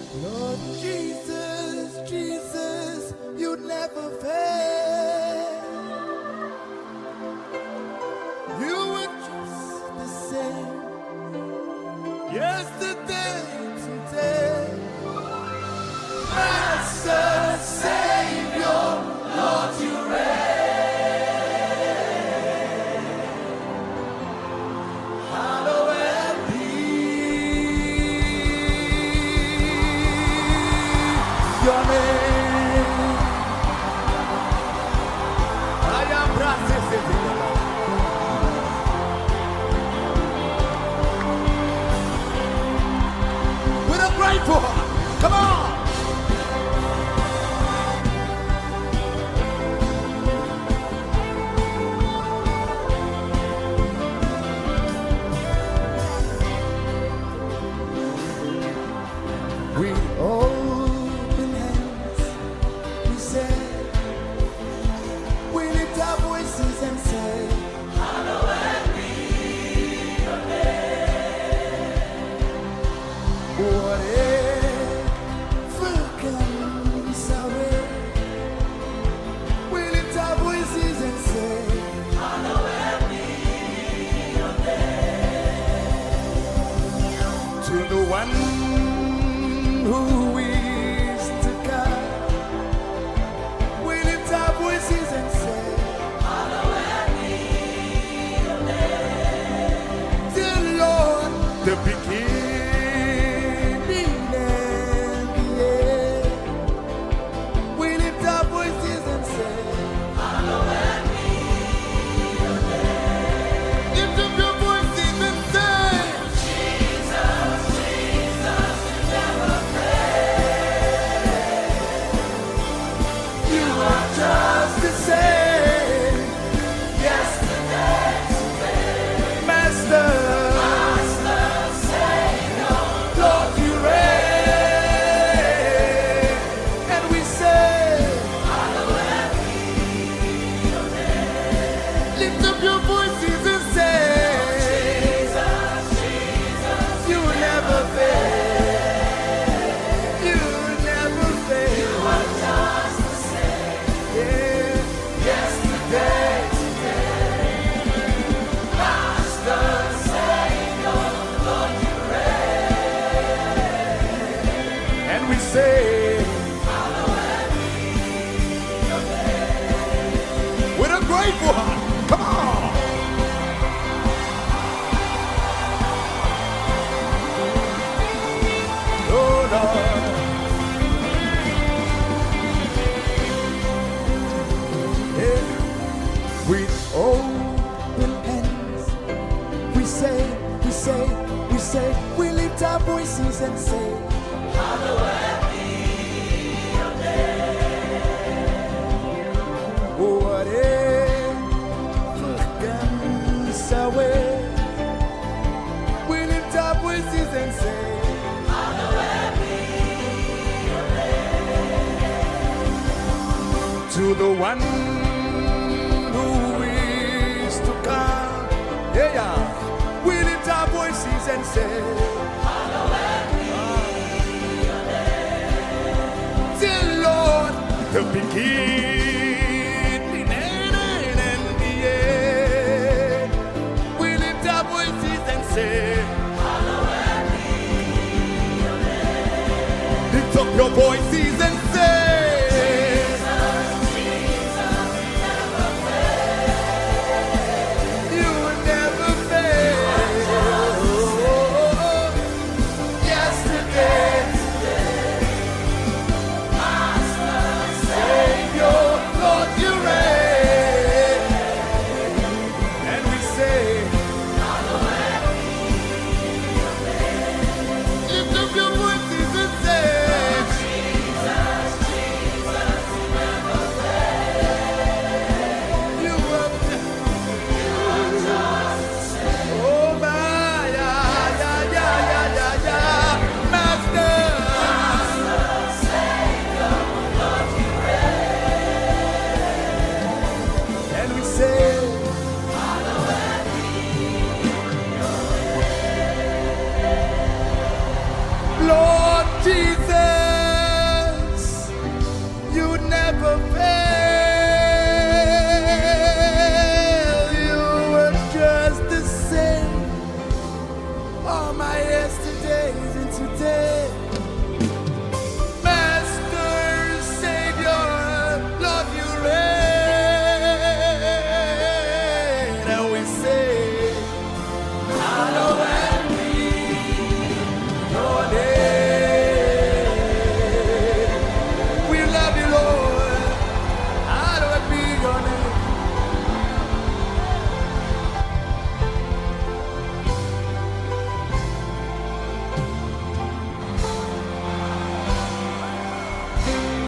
Lord Jesus, Jesus, you never fail. You were just the same yesterday, today. Master, Savior, Lord, you reign. Hallowed be your name. I am practicing. With a grateful heart. Come on. We open hands, we say, we lift our voices and say, hallowed be your name. Whatever comes our way, we lift our voices and say, hallowed be your name. To the one who is to come, we lift our voices and say, hallowed be your name. Dear Lord, the beginning and the end, we lift our voices and say, hallowed be your name. Lift up your voices and say, Jesus, Jesus, you never just the same, yesterday, today. Master, Savior, Lord, you reign. And we say, hallowed be your name. Lift up your voices and say, Jesus, Jesus, you never fail. You never fail. You are just the same. Yesterday, today, Master, Savior, Lord, you reign. And we say, hallowed be your name. With a grateful heart, come on. Oh, Lord. With open hands, we say, we lift our voices and say, hallowed be your name. Whatever comes our way, we lift our voices and say, hallowed be your name. To the one who is to come, yeah, we lift our voices and say, hallowed be your name. Dear Lord, the beginning and the end, we lift our voices and say, hallowed be your name. Lift up your voices and say, lift up your voices and say, Jesus. all my yesterdays and today. Master, Savior, Lord, you reign, and we say, hallowed